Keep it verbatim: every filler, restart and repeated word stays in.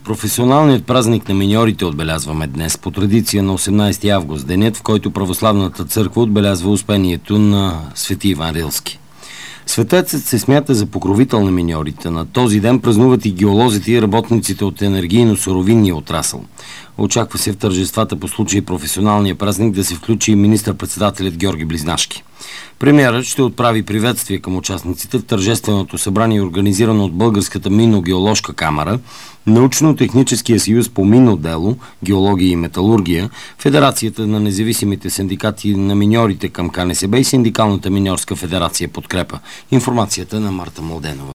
Професионалният празник на миньорите отбелязваме днес по традиция на осемнайсети август, денят, в който православната църква отбелязва успението на свети Иван Рилски. Светецът се смята за покровител на миньорите. На този ден празнуват и геолозите и работниците от енергийно-суровинния отрасъл. Очаква се в тържествата по случай професионалния празник да се включи и министър-председателят Георги Близнашки. Премиерът ще отправи приветствие към участниците в тържественото събрание, организирано от Българската минно-геоложка камара, Научно-техническия съюз по минно дело, геология и металургия, Федерацията на независимите синдикати на миньорите към КНСБ и Синдикалната миньорска федерация Подкрепа. Информацията на Марта Младенова.